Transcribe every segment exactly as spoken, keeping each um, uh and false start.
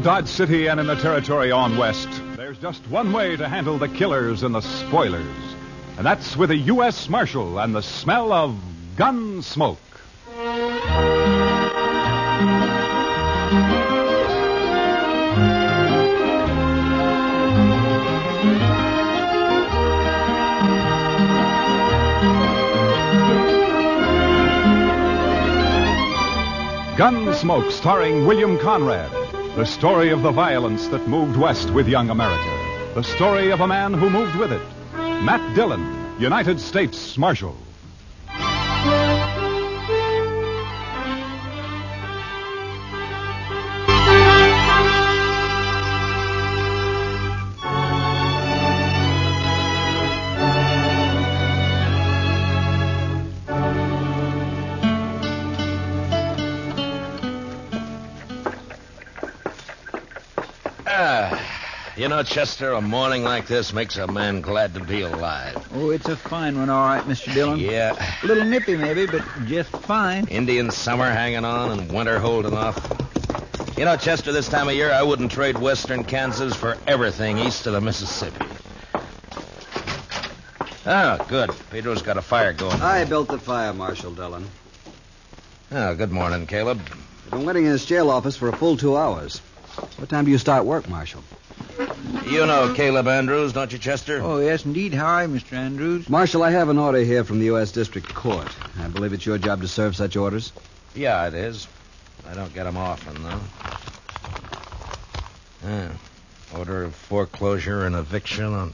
Dodge City and in the territory on west, there's just one way to handle the killers and the spoilers. And that's with a U S Marshal and the smell of gun smoke. Gunsmoke, starring William Conrad. The story of the violence that moved west with young America. The story of a man who moved with it. Matt Dillon, United States Marshal. You know, Chester, a morning like this makes a man glad to be alive. Oh, it's a fine one, all right, Mister Dillon. Yeah. A little nippy, maybe, but just fine. Indian summer hanging on and winter holding off. You know, Chester, this time of year, I wouldn't trade western Kansas for everything east of the Mississippi. Oh, good. Pedro's got a fire going. I built the fire, Marshal Dillon. Oh, good morning, Caleb. I've been waiting in this jail office for a full two hours. What time do you start work, Marshal? You know Caleb Andrews, don't you, Chester? Oh, yes, indeed. How are you, Mister Andrews? Marshal, I have an order here from the U S District Court. I believe it's your job to serve such orders. Yeah, it is. I don't get them often, though. Yeah. Order of foreclosure and eviction on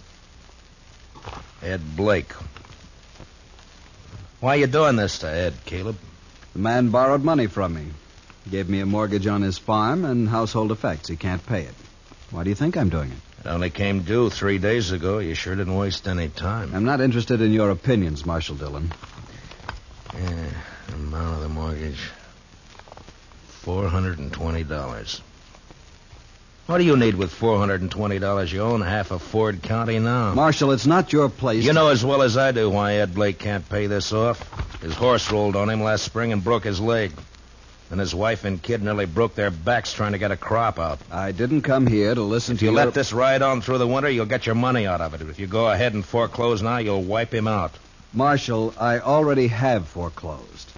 Ed Blake. Why are you doing this to Ed, Caleb? The man borrowed money from me. He gave me a mortgage on his farm and household effects. He can't pay it. Why do you think I'm doing it? It only came due three days ago. You sure didn't waste any time. I'm not interested in your opinions, Marshal Dillon. Yeah, amount of the mortgage. four hundred twenty dollars. What do you need with four hundred twenty dollars? You own half of Ford County now. Marshal, it's not your place. You know as well as I do why Ed Blake can't pay this off. His horse rolled on him last spring and broke his leg. And his wife and kid nearly broke their backs trying to get a crop out. I didn't come here to listen if to you your... let this ride on through the winter, you'll get your money out of it. If you go ahead and foreclose now, you'll wipe him out. Marshal, I already have foreclosed.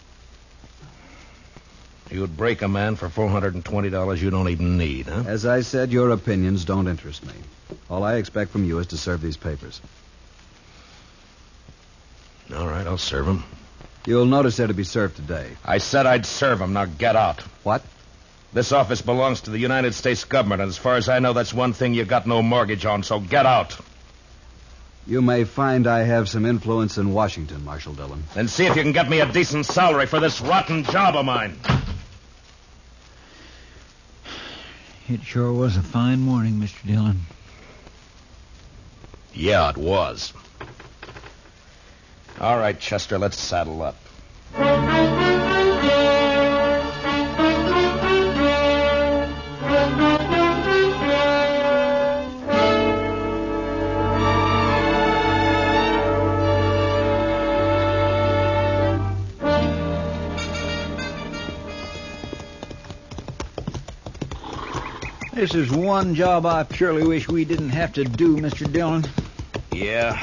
You'd break a man for four hundred twenty dollars you don't even need, huh? As I said, your opinions don't interest me. All I expect from you is to serve these papers. All right, I'll serve them. You'll notice they're to be served today. I said I'd serve them. Now get out. What? This office belongs to the United States government, and as far as I know, that's one thing you got no mortgage on, so get out. You may find I have some influence in Washington, Marshal Dillon. Then see if you can get me a decent salary for this rotten job of mine. It sure was a fine morning, Mister Dillon. Yeah, it was. All right, Chester, let's saddle up. This is one job I purely wish we didn't have to do, Mister Dillon. Yeah.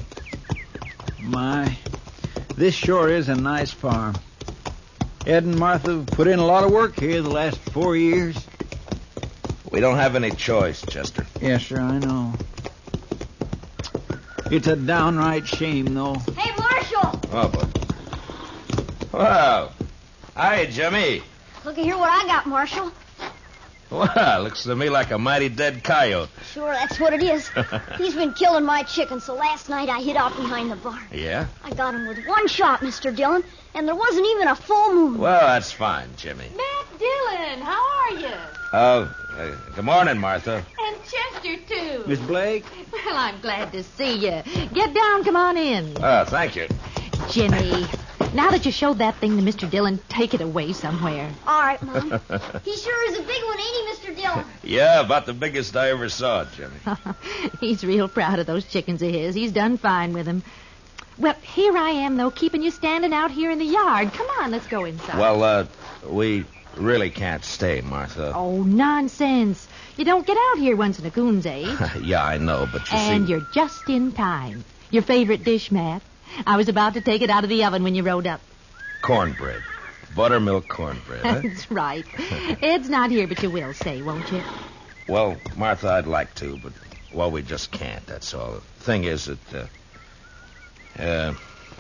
My, this sure is a nice farm. Ed and Martha have put in a lot of work here the last four years. We don't have any choice, Chester. Yes, sir, I know. It's a downright shame, though. Hey, Marshal! Oh, boy. Wow. Hi, Jimmy. Looky here what I got, Marshal. Well, looks to me like a mighty dead coyote. Sure, that's what it is. He's been killing my chickens, so last night I hid out behind the barn. Yeah? I got him with one shot, Mister Dillon, and there wasn't even a full moon. Well, that's fine, Jimmy. Matt Dillon, how are you? Oh, uh, good morning, Martha. And Chester, too. Miss Blake? Well, I'm glad to see you. Get down, come on in. Oh, thank you. Jimmy, now that you showed that thing to Mister Dillon, take it away somewhere. All right, Mom. He sure is a big one, ain't he, Mister Dillon? Yeah, about the biggest I ever saw, Jimmy. He's real proud of those chickens of his. He's done fine with them. Well, here I am, though, keeping you standing out here in the yard. Come on, let's go inside. Well, uh, we really can't stay, Martha. Oh, nonsense. You don't get out here once in a coon's age. Yeah, I know, but you and see... you're just in time. Your favorite dish, Matt. I was about to take it out of the oven when you rode up. Cornbread. Buttermilk cornbread, eh? That's right. Ed's not here, but you will say, won't you? Well, Martha, I'd like to, but, well, we just can't, that's all. The thing is that, uh, uh,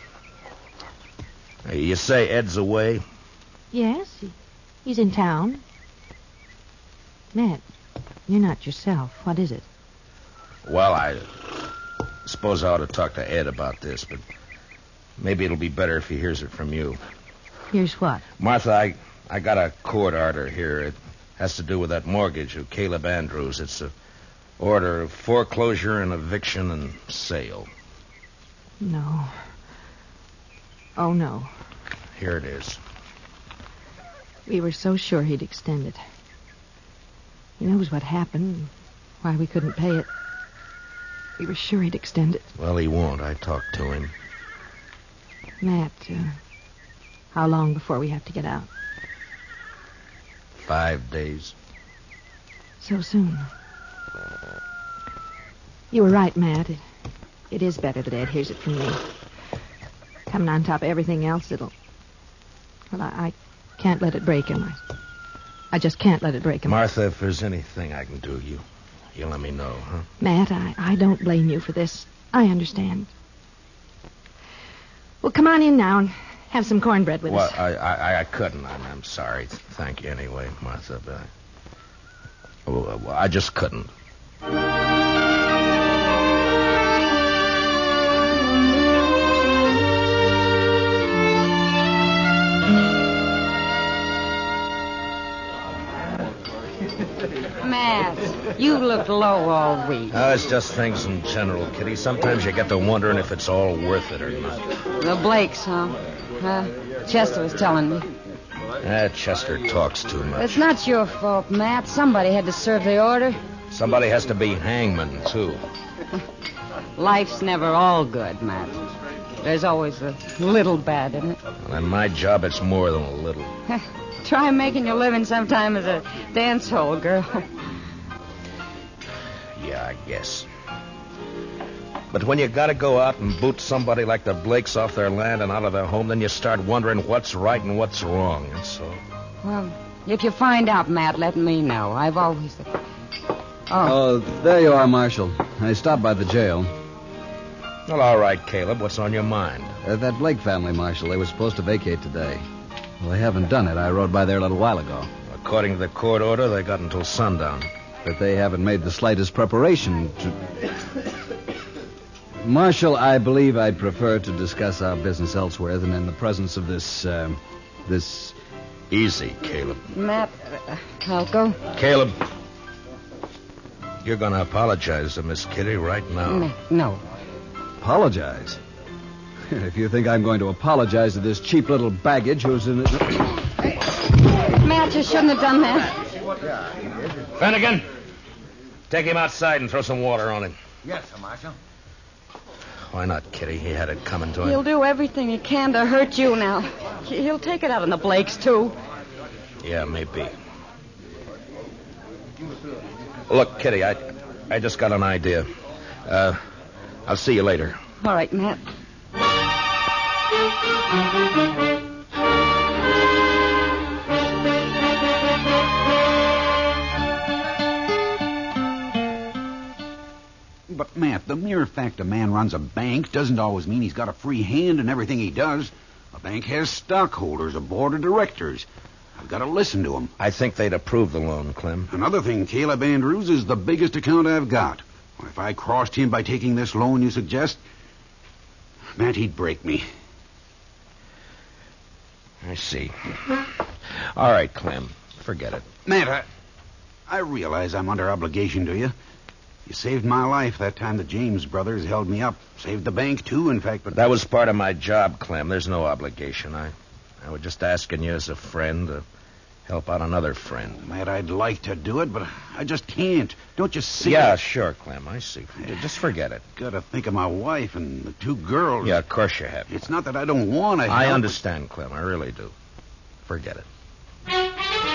you say Ed's away? Yes, he, he's in town. Matt, you're not yourself. What is it? Well, I suppose I ought to talk to Ed about this, but maybe it'll be better if he hears it from you. Here's what? Martha, I, I got a court order here. It has to do with that mortgage of Caleb Andrews. It's a order of foreclosure and eviction and sale. No. Oh, no. Here it is. We were so sure he'd extend it. He knows what happened, why we couldn't pay it. We were sure he'd extend it. Well, he won't. I talked to him. Matt, uh, how long before we have to get out? Five days. So soon. You were right, Matt. It, it is better that Ed hears it from me. Coming on top of everything else, it'll... Well, I, I can't let it break him. I, I just can't let it break him. Martha, if there's anything I can do, you, you let me know, huh? Matt, I, I don't blame you for this. I understand. Well, come on in now and have some cornbread with well, us. Well, I, I, I couldn't. I'm, I'm sorry. Thank you anyway, Martha, but I, well, I just couldn't. Matt, you look low all week. Oh, it's just things in general, Kitty. Sometimes you get to wondering if it's all worth it or not. The Blakes, huh? Uh, Chester was telling me. Ah, Chester talks too much. It's not your fault, Matt. Somebody had to serve the order. Somebody has to be hangman, too. Life's never all good, Matt. There's always a little bad in it. Well, in my job, it's more than a little. Try making your living sometime as a dance hall girl. Yeah, I guess. But when you gotta go out and boot somebody like the Blakes off their land and out of their home, then you start wondering what's right and what's wrong, and so... Well, if you find out, Matt, let me know. I've always... Oh. Oh, there you are, Marshal. I stopped by the jail. Well, all right, Caleb. What's on your mind? Uh, that Blake family, Marshal. They were supposed to vacate today. Well, they haven't done it. I rode by there a little while ago. According to the court order, they got until sundown. But they haven't made the slightest preparation to... Marshal, I believe I'd prefer to discuss our business elsewhere than in the presence of this, uh, this... Easy, Caleb. Matt, uh, I'll go. Caleb, you're going to apologize to Miss Kitty right now. Matt, no. Apologize? If you think I'm going to apologize to this cheap little baggage who's in it... Matt, you shouldn't have done that. Finnegan, take him outside and throw some water on him. Yes, sir, Marshal. Why not, Kitty? He had it coming to him. He'll do everything he can to hurt you now. He'll take it out on the Blakes, too. Yeah, maybe. Look, Kitty, I, I just got an idea. Uh, I'll see you later. All right, Matt. But, Matt, the mere fact a man runs a bank doesn't always mean he's got a free hand in everything he does. A bank has stockholders, a board of directors. I've got to listen to them. I think they'd approve the loan, Clem. Another thing, Caleb Andrews is the biggest account I've got. If I crossed him by taking this loan you suggest, Matt, he'd break me. I see. All right, Clem. Forget it. Matt, I, I realize I'm under obligation to you. You saved my life that time the James brothers held me up. Saved the bank, too, in fact, but... That was part of my job, Clem. There's no obligation. I, I was just asking you as a friend to help out another friend. Matt, I'd like to do it, but I just can't. Don't you see? Yeah, sure, Clem. I see. Just forget it. Gotta think of my wife and the two girls. Yeah, of course you have. It's not that I don't want to help. I understand, Clem. I really do. Forget it.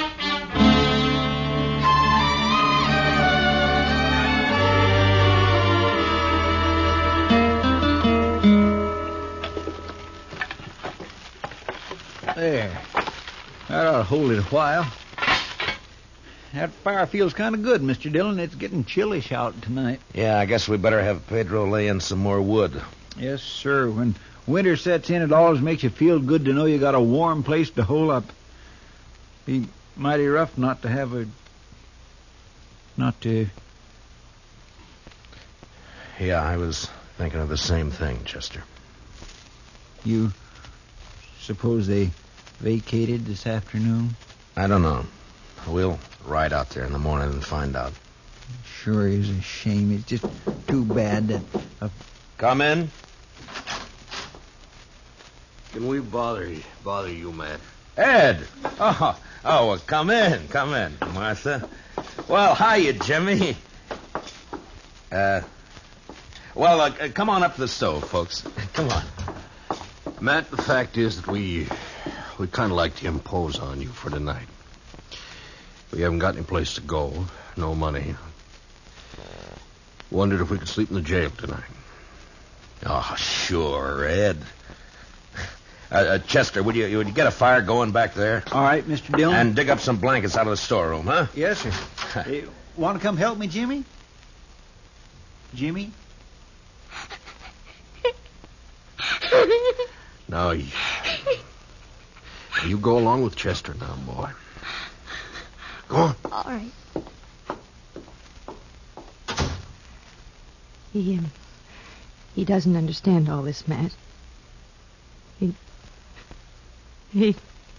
There. That ought to hold it a while. That fire feels kind of good, Mister Dillon. It's getting chillish out tonight. Yeah, I guess we better have Pedro lay in some more wood. Yes, sir. When winter sets in, it always makes you feel good to know you got a warm place to hole up. Be mighty rough not to have a... not to... Yeah, I was thinking of the same thing, Chester. You suppose they vacated this afternoon? I don't know. We'll ride out there in the morning and find out. Sure is a shame. It's just too bad that... Uh... Come in. Can we bother you, bother you, Matt? Ed! Oh, oh, well, come in, come in, Martha. Well, hiya, Jimmy. Uh, well, uh, come on up to the stove, folks. Come on. Matt, the fact is that we, we kind of like to impose on you for tonight. We haven't got any place to go, no money. Wondered if we could sleep in the jail tonight. Oh, sure, Ed. Uh, uh, Chester, would you would you get a fire going back there? All right, Mister Dillon. And dig up some blankets out of the storeroom, huh? Yes, sir. uh, want to come help me, Jimmy? Jimmy? Now, you, you go along with Chester now, boy. Go on. All right. He, um, he doesn't understand all this, Matt. He... He...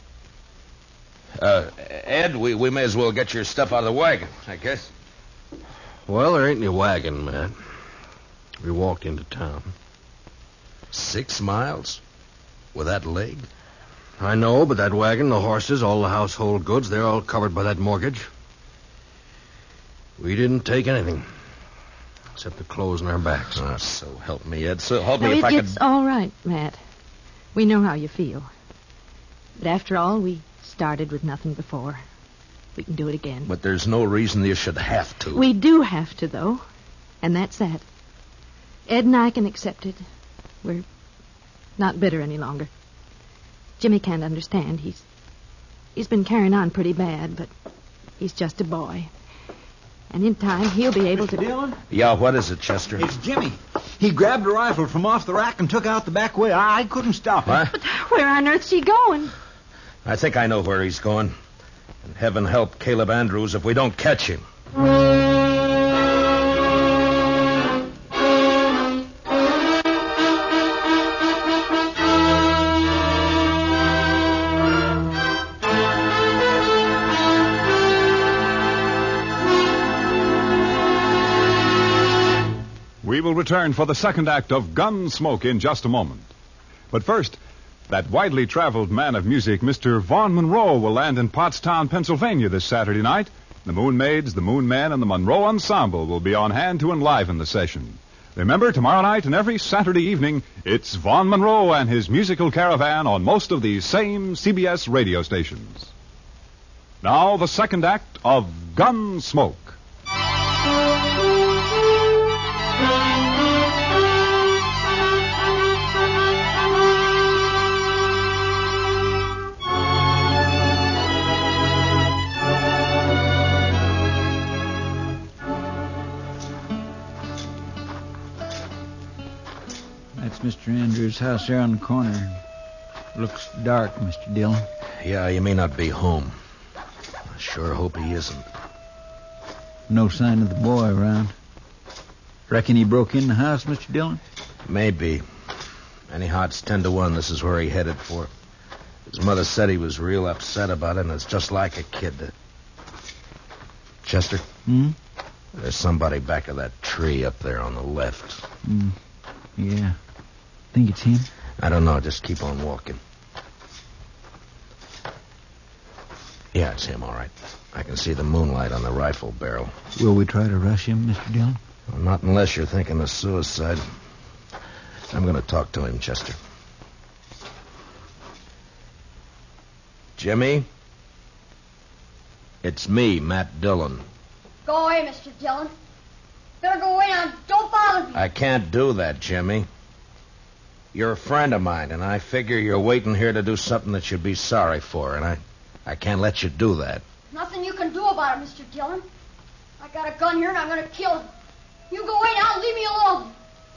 Uh, Ed, we, we may as well get your stuff out of the wagon, I guess. Well, there ain't any wagon, Matt. We walked into town. Six miles? With that leg? I know, but that wagon, the horses, all the household goods, they're all covered by that mortgage. We didn't take anything. Except the clothes on our backs. Oh, so help me, Ed. So help no, me if it, I could... It's all right, Matt. We know how you feel. But after all, we started with nothing before. We can do it again. But there's no reason you should have to. We do have to, though. And that's that. Ed and I can accept it. We're not bitter any longer. Jimmy can't understand. He's he's been carrying on pretty bad, but he's just a boy. And in time, he'll be able Mister to... Dillon? Yeah, what is it, Chester? It's Jimmy. He grabbed a rifle from off the rack and took out the back way. I couldn't stop him. What? But where on earth's he going? I think I know where he's going. And heaven help Caleb Andrews if we don't catch him. We will return for the second act of Gunsmoke in just a moment. But first, that widely traveled man of music, Mister Vaughn Monroe, will land in Pottstown, Pennsylvania this Saturday night. The Moon Maids, the Moon Men, and the Monroe Ensemble will be on hand to enliven the session. Remember, tomorrow night and every Saturday evening, it's Vaughn Monroe and his musical caravan on most of these same C B S radio stations. Now, the second act of Gunsmoke. That's Mister Andrews' house there on the corner. Looks dark, Mister Dillon. Yeah, you may not be home. I sure hope he isn't. No sign of the boy around. Reckon he broke in the house, Mister Dillon? Maybe. Anyhow, it's ten to one. This is where he headed for. His mother said he was real upset about it, and it's just like a kid. To... Chester? Hmm? There's somebody back of that tree up there on the left. Hmm. Yeah. Think it's him? I don't know. Just keep on walking. Yeah, it's him, all right. I can see the moonlight on the rifle barrel. Will we try to rush him, Mister Dillon? Well, not unless you're thinking of suicide. I'm going to talk to him, Chester. Jimmy? It's me, Matt Dillon. Go away, Mister Dillon. Better go away now. Don't bother me. I can't do that, Jimmy. You're a friend of mine, and I figure you're waiting here to do something that you'd be sorry for, and I, I can't let you do that. Nothing you can do about it, Mister Dillon. I got a gun here, and I'm going to kill him. You go away now and leave me alone.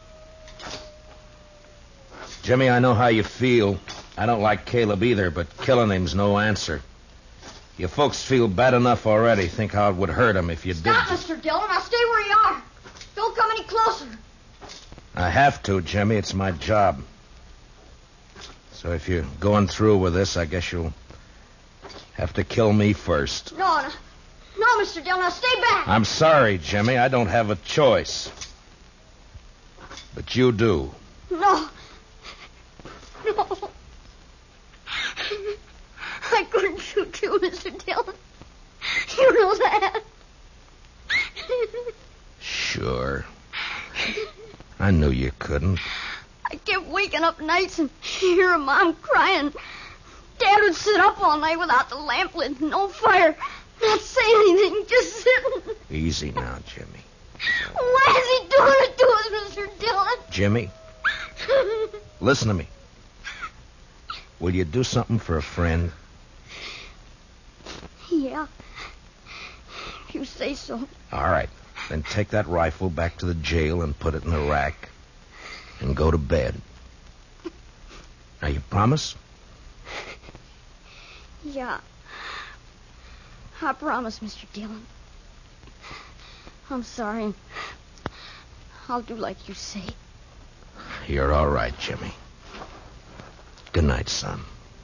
Jimmy, I know how you feel. I don't like Caleb either, but killing him's no answer. You folks feel bad enough already. Think how it would hurt him if you did. Stop, Mister Dillon. Now stay where you are. Don't come any closer. I have to, Jimmy. It's my job. So if you're going through with this, I guess you'll have to kill me first. No, no. No, Mister Dillon. Now stay back. I'm sorry, Jimmy. I don't have a choice. But you do. No. No. I couldn't shoot you, Mister Dillon. You know that. Sure. I knew you couldn't. I kept waking up nights and hearing Mom crying. Dad would sit up all night without the lamp lit, no fire, not saying anything, just sitting. Easy now, Jimmy. Why is he doing it to us, Mister Dillon? Jimmy, listen to me. Will you do something for a friend? Yeah. If you say so. All right. Then take that rifle back to the jail and put it in the rack. And go to bed. Now, you promise? Yeah. I promise, Mister Dillon. I'm sorry. I'll do like you say. You're all right, Jimmy. Good night, son.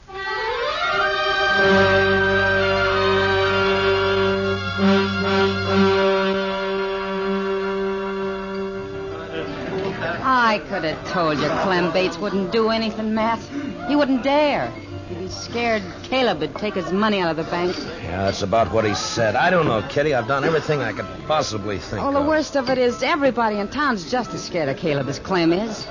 I could have told you Clem Bates wouldn't do anything, Matt. He wouldn't dare. He'd be scared Caleb would take his money out of the bank. Yeah, that's about what he said. I don't know, Kitty. I've done everything I could possibly think Oh, of. the worst of it is everybody in town's just as scared of Caleb as Clem is.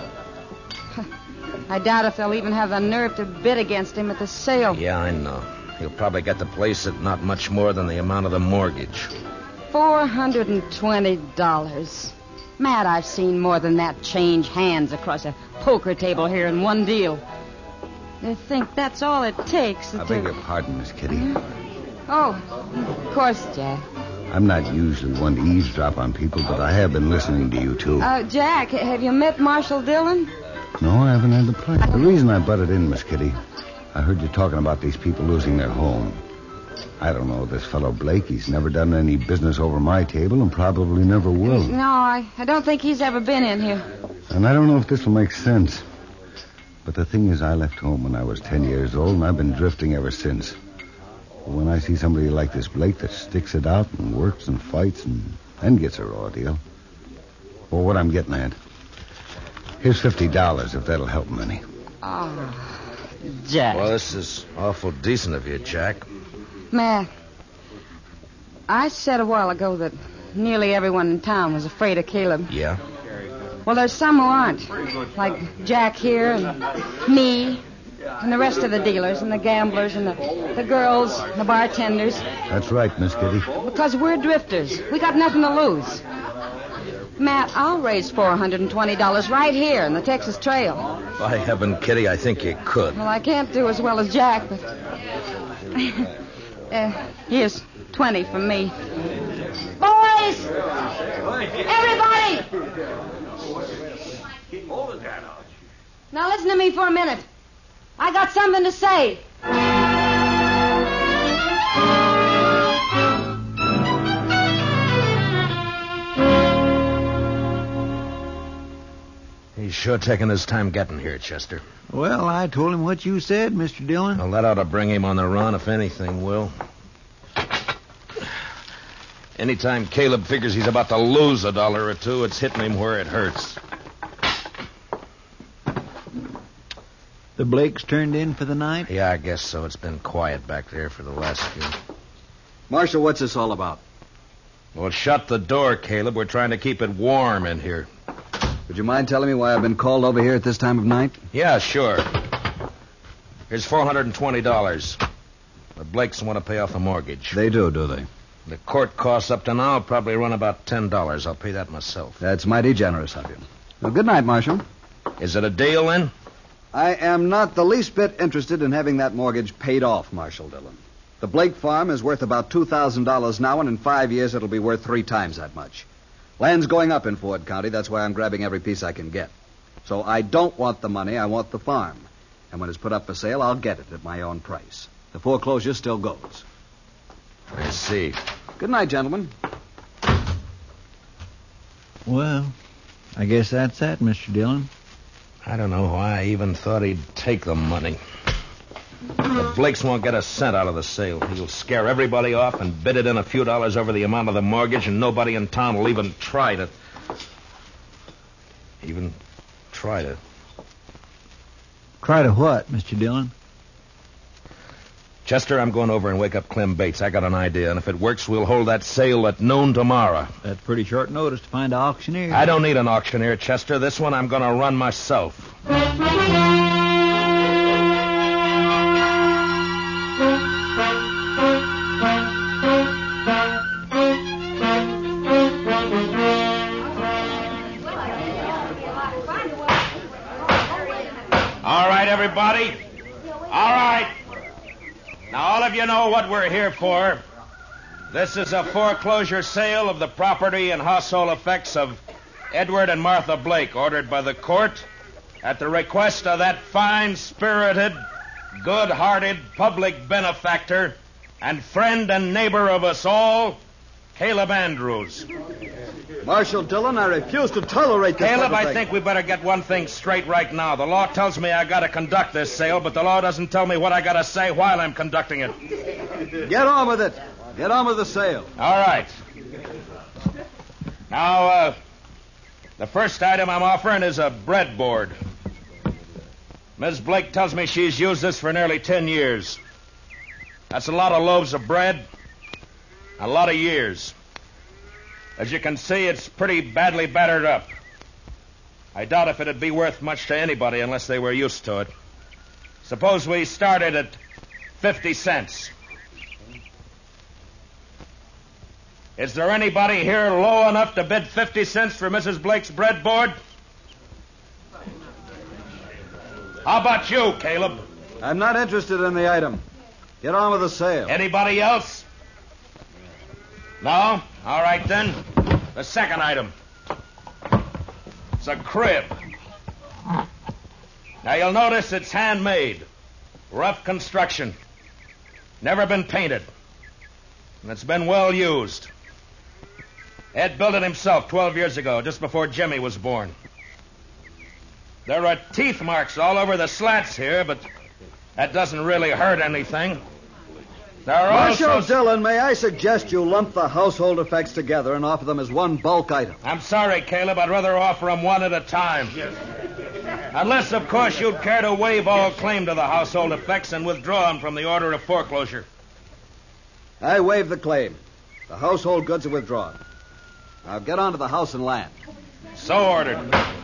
I doubt if they'll even have the nerve to bid against him at the sale. Yeah, I know. He'll probably get the place at not much more than the amount of the mortgage. Four hundred and twenty dollars. Matt, I've seen more than that change hands across a poker table here in one deal. They think that's all it takes. I beg your pardon, Miss Kitty. Oh, of course, Jack. I'm not usually one to eavesdrop on people, but I have been listening to you, too. Uh, Jack, have you met Marshal Dillon? No, I haven't had the pleasure. The reason I butted in, Miss Kitty, I heard you talking about these people losing their home. I don't know this fellow Blake. He's never done any business over my table and probably never will. No, I, I don't think he's ever been in here. And I don't know if this will make sense. But the thing is, I left home when I was ten years old, and I've been drifting ever since. When I see somebody like this Blake that sticks it out and works and fights and then gets a raw deal. Well, what I'm getting at. Here's fifty dollars if that'll help him any. Oh, Jack. Well, this is awful decent of you, Jack. Matt, I said a while ago that nearly everyone in town was afraid of Caleb. Yeah? Well, there's some who aren't. Like Jack here and me and the rest of the dealers and the gamblers and the, the girls and the bartenders. That's right, Miss Kitty. Because we're drifters. We got nothing to lose. Matt, I'll raise four hundred twenty dollars right here in the Texas Trail. By heaven, Kitty, I think you could. Well, I can't do as well as Jack, but... uh, here's twenty from me. Boys! Everybody! Now listen to me for a minute. I got something to say. He's sure taking his time getting here, Chester. Well, I told him what you said, Mister Dillon. Well, that ought to bring him on the run, if anything will. Anytime Caleb figures he's about to lose a dollar or two, it's hitting him where it hurts. The Blakes turned in for the night? Yeah, I guess so. It's been quiet back there for the last few. Marshal, what's this all about? Well, shut the door, Caleb. We're trying to keep it warm in here. Would you mind telling me why I've been called over here at this time of night? Yeah, sure. Here's four hundred twenty dollars. The Blakes want to pay off the mortgage. They do, do they? The court costs up to now probably run about ten dollars. I'll pay that myself. That's mighty generous of you. Well, good night, Marshal. Is it a deal, then? I am not the least bit interested in having that mortgage paid off, Marshal Dillon. The Blake farm is worth about two thousand dollars now, and in five years it'll be worth three times that much. Land's going up in Ford County. That's why I'm grabbing every piece I can get. So I don't want the money. I want the farm. And when it's put up for sale, I'll get it at my own price. The foreclosure still goes. I see. Good night, gentlemen. Well, I guess that's that, Mister Dillon. I don't know why I even thought he'd take the money. The Blakes won't get a cent out of the sale. He'll scare everybody off and bid it in a few dollars over the amount of the mortgage, and nobody in town will even try to... Even try to... Try to what, Mister Dillon? Chester, I'm going over and wake up Clem Bates. I got an idea, and if it works, we'll hold that sale at noon tomorrow. That's pretty short notice to find an auctioneer. I don't need an auctioneer, Chester. This one I'm going to run myself. All right, everybody. All right. Now, all of you know what we're here for. This is a foreclosure sale of the property and household effects of Edward and Martha Blake, ordered by the court at the request of that fine-spirited, good-hearted public benefactor and friend and neighbor of us all, Caleb Andrews. Marshal Dillon, I refuse to tolerate this. Caleb, type of I thing. think we better get one thing straight right now. The law tells me I got to conduct this sale, but the law doesn't tell me what I got to say while I'm conducting it. Get on with it. Get on with the sale. All right. Now, uh, the first item I'm offering is a breadboard. Miss Blake tells me she's used this for nearly ten years. That's a lot of loaves of bread, a lot of years. As you can see, it's pretty badly battered up. I doubt if it'd be worth much to anybody unless they were used to it. Suppose we started at fifty cents. Is there anybody here low enough to bid fifty cents for Missus Blake's breadboard? How about you, Caleb? I'm not interested in the item. Get on with the sale. Anybody else? No? All right, then. The second item. It's a crib. Now, you'll notice it's handmade. Rough construction. Never been painted. And it's been well used. Ed built it himself twelve years ago, just before Jimmy was born. There are teeth marks all over the slats here, but that doesn't really hurt anything. There are Marshal also... Dillon, may I suggest you lump the household effects together and offer them as one bulk item? I'm sorry, Caleb. I'd rather offer them one at a time. Unless, of course, you'd care to waive all claim to the household effects and withdraw them from the order of foreclosure. I waive the claim. The household goods are withdrawn. Now get on to the house and land. So ordered.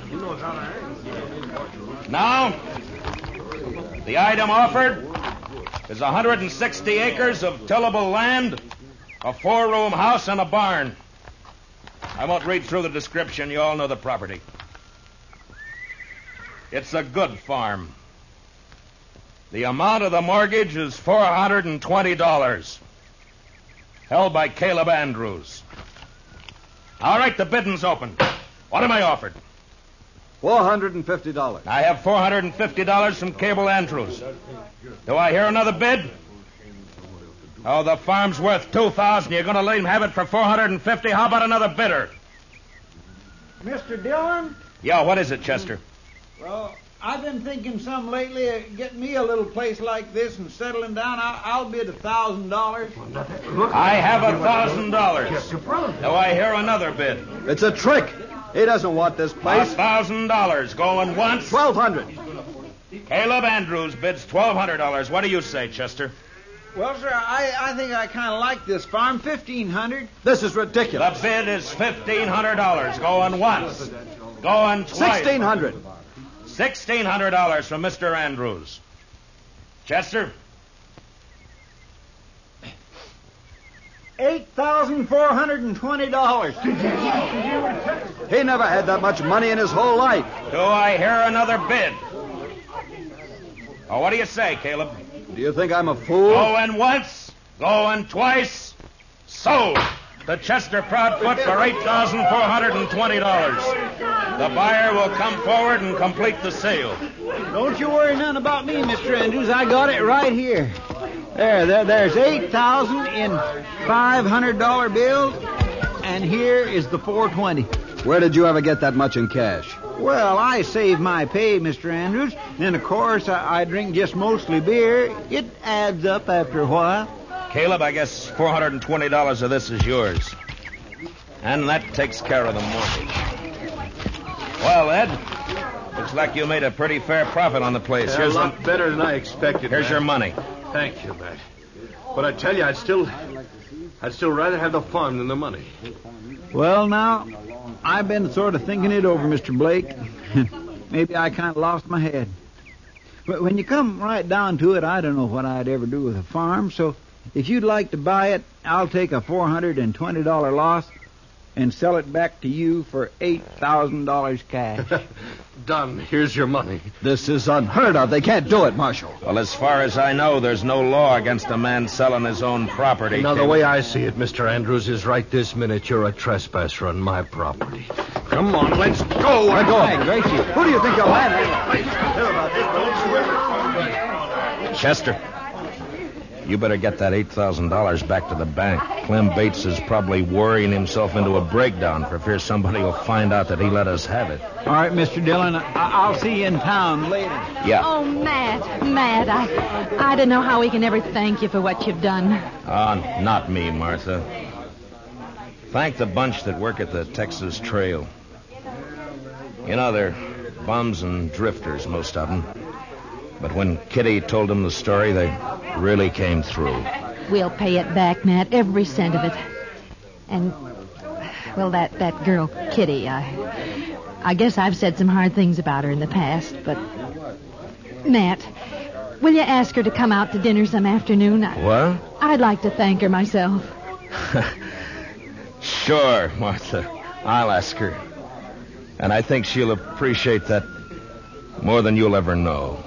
Now, the item offered is one hundred sixty acres of tillable land, a four-room house, and a barn. I won't read through the description. You all know the property. It's a good farm. The amount of the mortgage is four hundred twenty dollars, held by Caleb Andrews. All right, the bidding's open. What am I offered? four hundred fifty dollars. I have four hundred fifty dollars from Caleb Andrews. Do I hear another bid? Oh, the farm's worth two thousand dollars. You're going to let him have it for four hundred fifty dollars? How about another bidder? Mister Dillon? Yeah, what is it, Chester? Well, I've been thinking some lately of getting me a little place like this and settling down. I'll, I'll bid a thousand dollars. I have a thousand dollars. Do I hear another bid? It's a trick. He doesn't want this A place. thousand dollars going once. Twelve hundred. Caleb Andrews bids twelve hundred dollars. What do you say, Chester? Well, sir, I, I think I kind of like this farm. Fifteen hundred. This is ridiculous. The bid is fifteen hundred dollars going once. Going twice. Sixteen hundred. Sixteen hundred dollars from Mister Andrews. Chester? Eight thousand four hundred and twenty dollars. He never had that much money in his whole life. Do I hear another bid? Oh, what do you say, Caleb? Do you think I'm a fool? Going once, going twice. Sold to Chester Proudfoot for eight thousand four hundred twenty dollars. The buyer will come forward and complete the sale. Don't you worry none about me, Mister Andrews. I got it right here. There, there there's eight thousand in five hundred dollar bills, and here is the four twenty. Where did you ever get that much in cash? Well, I save my pay, Mister Andrews. Then, of course, I, I drink just mostly beer. It adds up after a while. Caleb, I guess four hundred twenty dollars of this is yours. And that takes care of the mortgage. Well, Ed, looks like you made a pretty fair profit on the place. Yeah, Here's a lot the... better than I expected. Here's Matt. your money. Thank you, Matt. But I tell you, I'd still, I'd still rather have the farm than the money. Well, now, I've been sort of thinking it over, Mister Blake. Maybe I kind of lost my head. But when you come right down to it, I don't know what I'd ever do with a farm. So if you'd like to buy it, I'll take a four hundred twenty dollar loss and sell it back to you for eight thousand dollars cash. Done. Here's your money. This is unheard of. They can't do it, Marshal. Well, as far as I know, there's no law against a man selling his own property. Now, the Caleb. way I see it, Mister Andrews, is right this minute you're a trespasser on my property. Come on, let's go. Let go of Hey, him. Gracie. Who do you think you're landing? Chester, you better get that eight thousand dollars back to the bank. Clem Bates is probably worrying himself into a breakdown for fear somebody will find out that he let us have it. All right, Mister Dillon, I- I'll see you in town later. Yeah. Oh, Matt, Matt, I, I don't know how we can ever thank you for what you've done. Ah, not me, Martha. Thank the bunch that work at the Texas Trail. You know, they're bums and drifters, most of them. But when Kitty told them the story, they really came through. We'll pay it back, Matt, every cent of it. And, well, that, that girl, Kitty, I, I guess I've said some hard things about her in the past, but... Matt, will you ask her to come out to dinner some afternoon? I, What? I'd like to thank her myself. Sure, Martha. I'll ask her. And I think she'll appreciate that more than you'll ever know.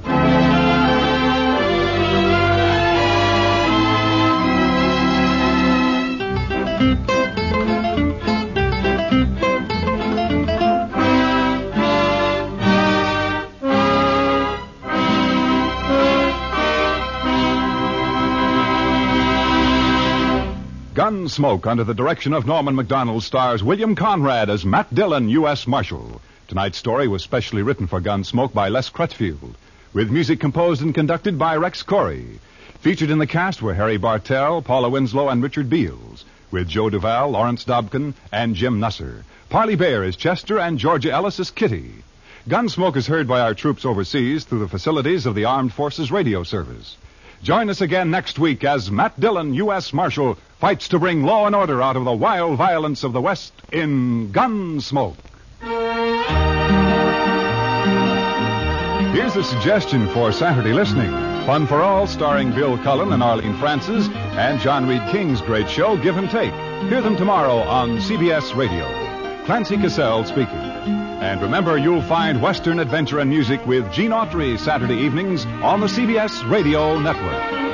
Gunsmoke, under the direction of Norman Macdonald, stars William Conrad as Matt Dillon, U S Marshal. Tonight's story was specially written for Gunsmoke by Les Crutchfield, with music composed and conducted by Rex Corey. Featured in the cast were Harry Bartell, Paula Winslow, and Richard Beals, with Joe Duval, Lawrence Dobkin, and Jim Nusser. Parley Bear is Chester, and Georgia Ellis is Kitty. Gunsmoke is heard by our troops overseas through the facilities of the Armed Forces Radio Service. Join us again next week as Matt Dillon, U S Marshal, fights to bring law and order out of the wild violence of the West in Gunsmoke. Here's a suggestion for Saturday listening. Fun for All, starring Bill Cullen and Arlene Francis, and John Reed King's great show, Give and Take. Hear them tomorrow on C B S Radio. Clancy Cassell speaking. And remember, you'll find Western adventure and music with Gene Autry Saturday evenings on the C B S Radio Network.